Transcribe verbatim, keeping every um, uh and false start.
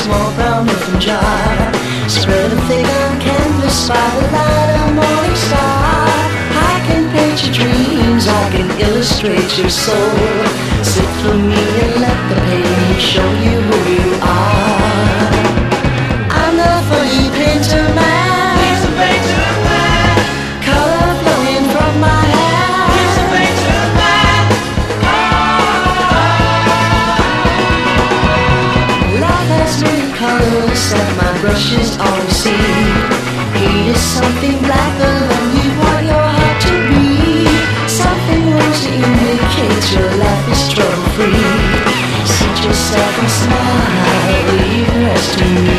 small brown earthen jar. Spread a thick on canvas by the light of morning star. I can paint your dreams, I can illustrate your soul. Sit for me and let the painting show you who you are. I'm the funny painter man. He's a painter man. Color flowing from my hand. He's a painter man. Life has many colors that my brushes all see. Hate is something blacker than you want your heart to be. Something rosy indicates your life is trouble free. Sit yourself and smile, leave the rest to me.